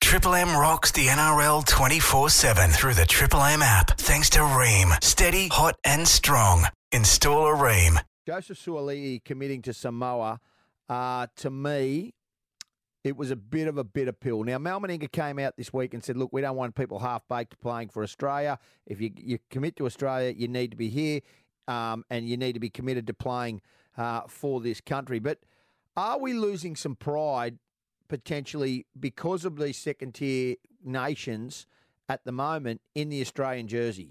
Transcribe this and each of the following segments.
Triple M rocks the NRL 24/7 through the Triple M app. Thanks to Ream. Steady, hot and strong. Install a Ream. Joseph Suaalii committing to Samoa, to me, it was a bit of a bitter pill. Now, Mal Meninga came out this week and said, look, we don't want people half-baked playing for Australia. If you commit to Australia, you need to be here and you need to be committed to playing for this country. But are we losing some pride potentially because of these second-tier nations at the moment in the Australian jersey?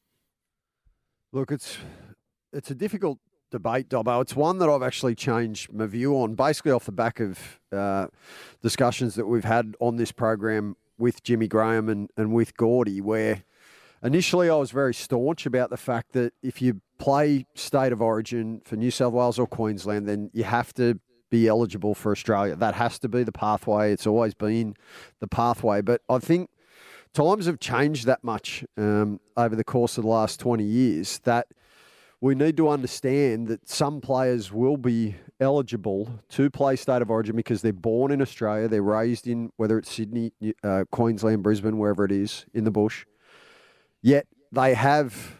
Look, it's a difficult debate, Dobbo. It's one that I've actually changed my view on, basically off the back of discussions that we've had on this program with Jimmy Graham and with Gordy, where initially I was very staunch about the fact that if you play state of origin for New South Wales or Queensland, then you have to be eligible for Australia. That has to be the pathway. It's always been the pathway. But I think times have changed that much over the course of the last 20 years that we need to understand that some players will be eligible to play state of origin because they're born in Australia, they're raised in, whether it's Sydney, Queensland, Brisbane, wherever it is, in the bush, yet they have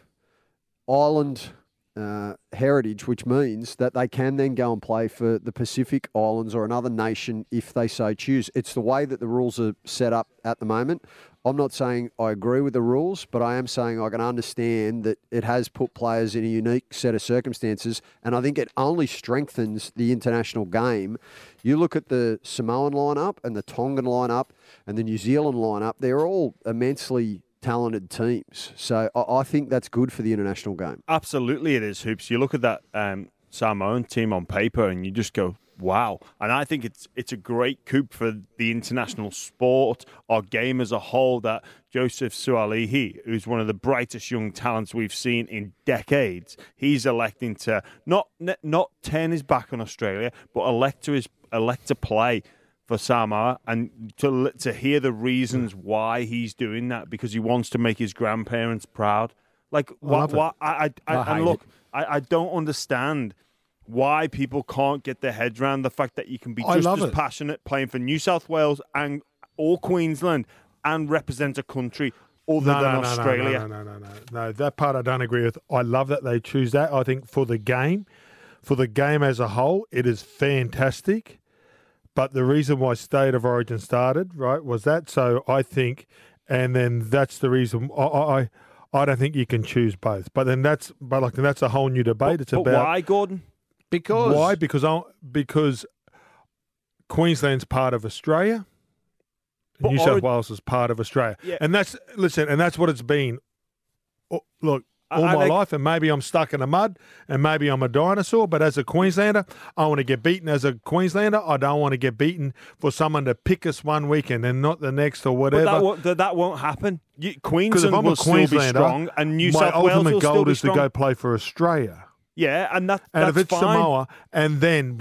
island heritage, which means that they can then go and play for the Pacific Islands or another nation if they so choose. It's the way that the rules are set up at the moment. I'm not saying I agree with the rules, but I am saying I can understand that it has put players in a unique set of circumstances, and I think it only strengthens the international game. You look at the Samoan lineup and the Tongan lineup and the New Zealand lineup, they're all immensely talented teams. So I think that's good for the international game. Absolutely it is, Hoops. You look at that Samoan team on paper and you just go, wow. And I think it's a great coup for the international sport, our game as a whole, that Joseph Suaalii, who's one of the brightest young talents we've seen in decades, he's electing to not turn his back on Australia, but elect to play for Samoa, and to hear the reasons why he's doing that, because he wants to make his grandparents proud. Like, I don't understand why people can't get their heads around the fact that you can be just as passionate playing for New South Wales or Queensland and represent a country other than Australia. No, that part I don't agree with. I love that they choose that. I think for the game as a whole, it is fantastic. But the reason why State of Origin started, right, was that. So I think, and then that's the reason I don't think you can choose both. But then that's a whole new debate. It's about why, Gordon? Why? Because Queensland's part of Australia. New South Wales is part of Australia. Yeah. And that's what it's been. Look, all my life, and maybe I'm stuck in the mud, and maybe I'm a dinosaur, but as a Queenslander, I want to get beaten as a Queenslander. I don't want to get beaten for someone to pick us one weekend and not the next or whatever. But that won't happen. Queensland will still be strong, and New South Wales will still be strong. My ultimate goal is to go play for Australia. Yeah, and that's if it's fine. Samoa, and then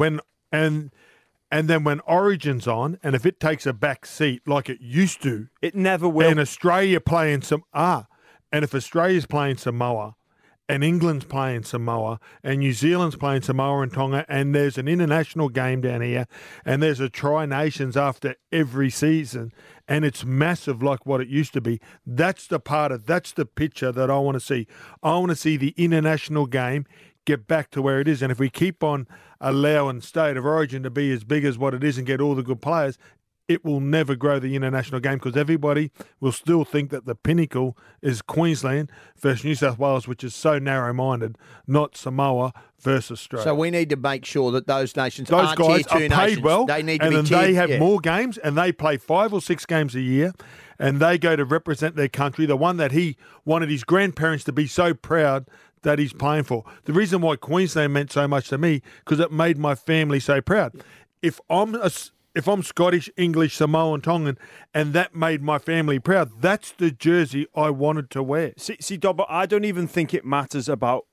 when Origin's on, and if it takes a back seat like it used to, it never will. And Australia playing and if Australia's playing Samoa, and England's playing Samoa, and New Zealand's playing Samoa and Tonga, and there's an international game down here, and there's a Tri-Nations after every season, and it's massive like what it used to be, that's the picture that I want to see. I want to see the international game get back to where it is. And if we keep on allowing State of Origin to be as big as what it is and get all the good players, it will never grow the international game, because everybody will still think that the pinnacle is Queensland versus New South Wales, which is so narrow-minded, not Samoa versus Australia. So we need to make sure that those nations those aren't guys tier 2 are paid nations. well, they need to and be then tiered, they have more games, and they play 5 or 6 games a year, and they go to represent their country, the one that he wanted his grandparents to be so proud that he's playing for. The reason why Queensland meant so much to me, because it made my family so proud. If I'm Scottish, English, Samoan, Tongan, and that made my family proud, that's the jersey I wanted to wear. See, Dobbo, I don't even think it matters about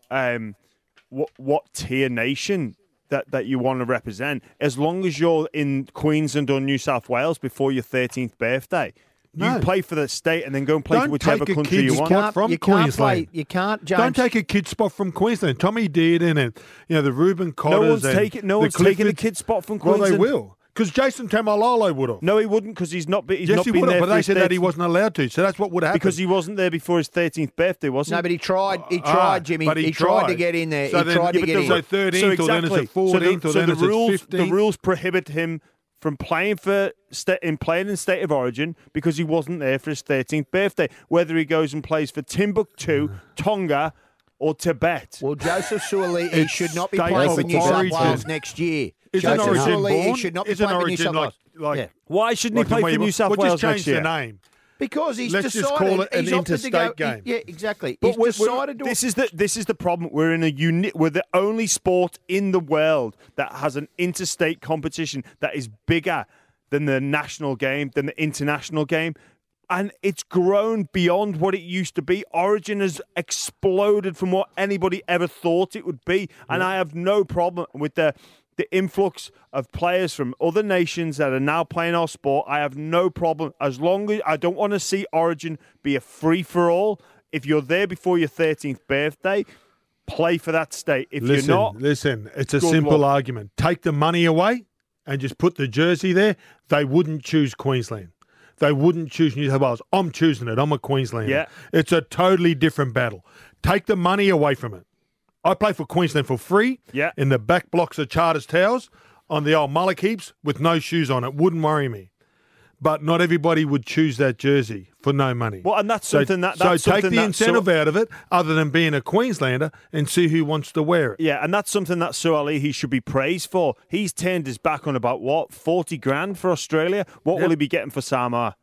what tier nation that you want to represent. As long as you're in Queensland or New South Wales before your 13th birthday, you play for the state and then go and play for whichever country you want. From Queensland. You can't, James. Don't take a kid spot from Queensland. Tommy Dearden and the Reuben Cotters. No one's taking a kid spot from Queensland. Well, they will. Because Jason Tamalolo would have. No, he wouldn't because he's not. He's Yes, not he been would have, there but for they his said that he 13th wasn't allowed to. So that's what would have happened. because he wasn't there before his 13th birthday, was he? No, but he tried. He tried, Jimmy. but he tried to get in there. So he then, tried to get in. So 13th, or then it's at 14th, or then it's at 15th. The rules prohibit him from playing in State of Origin because he wasn't there for his 13th birthday. Whether he goes and plays for Timbuktu, Tonga, or Tibet. Well, Joseph Suaalii should not be state playing of for New South origin. Wales next year. Isn't Joseph Origin Suaalii born? should not be Isn't playing for New Origin South Wales. like Yeah. Why shouldn't he play for New South We'll Wales just next change year? the name. Because he's Let's decided just call it an he's opted to go. interstate game. Yeah, exactly. But He's decided to. this is the problem. We're in we're the only sport in the world that has an interstate competition that is bigger than the national game, than the international game. And it's grown beyond what it used to be. Origin has exploded from what anybody ever thought it would be. And I have no problem with the influx of players from other nations that are now playing our sport. I have no problem. As long as I don't want to see Origin be a free-for-all. If you're there before your 13th birthday, play for that state. If you're not... Listen, it's a good simple luck. argument. Take the money away and just put the jersey there. They wouldn't choose Queensland. They wouldn't choose New South Wales. I'm choosing it. I'm a Queenslander. Yeah. It's a totally different battle. Take the money away from it. I play for Queensland for free in the back blocks of Charters Towers on the old mullock heaps with no shoes on it. Wouldn't worry me. But not everybody would choose that jersey for no money. Well, and that's something that's so something take the that incentive out of it, other than being a Queenslander, and see who wants to wear it. Yeah, and that's something that Suaalii should be praised for. He's turned his back on about, 40 grand for Australia? What will he be getting for Samoa?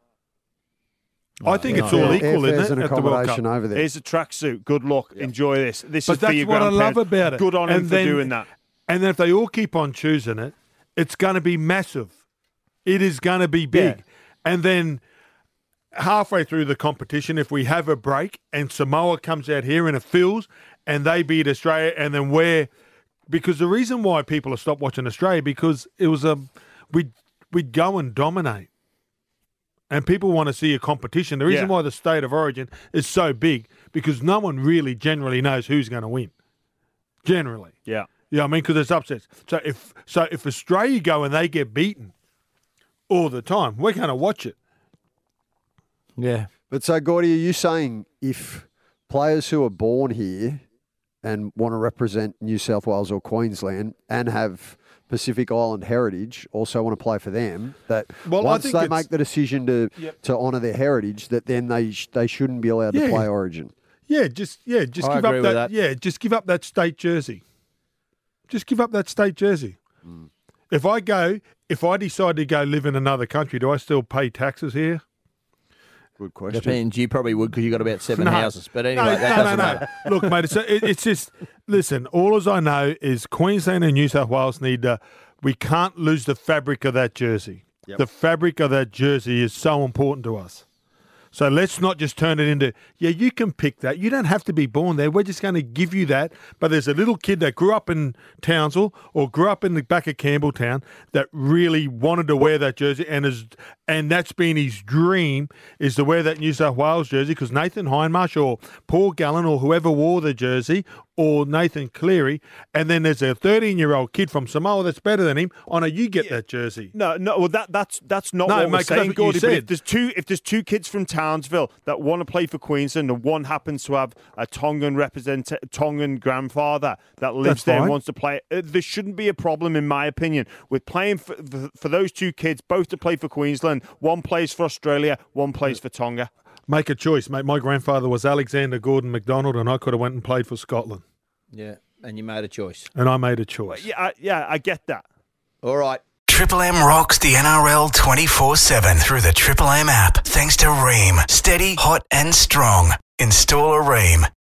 I think it's all equal, Airfares isn't and it, at the World Cup? accommodation over there. Here's a tracksuit. Good luck. Enjoy this. This But is for that's your what I love grandparents. about it. Good on him And for then- doing that. And then if they all keep on choosing it, it's going to be massive. It is going to be big. Yeah. And then halfway through the competition, if we have a break and Samoa comes out here and it fills and they beat Australia, and then because the reason why people have stopped watching Australia, because it was we'd go and dominate. And people want to see a competition. The reason why the State of Origin is so big, because no one really generally knows who's going to win. Generally. Yeah. Yeah, I mean, because it's upsets. So if Australia go and they get beaten all the time, we're going to watch it. Yeah. But so, Gordy, are you saying if players who are born here and want to represent New South Wales or Queensland and have Pacific Island heritage also want to play for them, that Well, I once think they it's- make the decision to honour their heritage, that then they shouldn't be allowed to Yeah. play Origin? Just I give agree up with that. that. Yeah, just give up that state jersey. Just give up that state jersey. If I decide to go live in another country, do I still pay taxes here? Good question. Depends. You probably would because you got about 7 No. houses. But anyway, that doesn't matter. Look, mate, it's just, listen, all as I know is Queensland and New South Wales we can't lose the fabric of that jersey. Yep. The fabric of that jersey is so important to us. So let's not just turn it into, you can pick that. You don't have to be born there. We're just going to give you that. But there's a little kid that grew up in Townsville or grew up in the back of Campbelltown that really wanted to wear that jersey, and that's been his dream, is to wear that New South Wales jersey, because Nathan Hindmarsh or Paul Gallen or whoever wore the jersey, or Nathan Cleary, and then there's a 13-year-old kid from Samoa that's better than him. Oh, no, you get that jersey. No, well, that's not No, what we're mate, 'cause saying, that's what you Gordy. But said. if there's two kids from Townsville that want to play for Queensland, and one happens to have a Tongan grandfather that lives That's there and fine. wants to play, there shouldn't be a problem, in my opinion, with playing for those two kids, both to play for Queensland. One plays for Australia, one plays for Tonga. Make a choice, mate. My grandfather was Alexander Gordon MacDonald, and I could have went and played for Scotland. Yeah. And you made a choice. And I made a choice. Yeah, I get that. All right. Triple M rocks the NRL 24/7 through the Triple M app. Thanks to Ream. Steady, hot and strong. Install a Ream.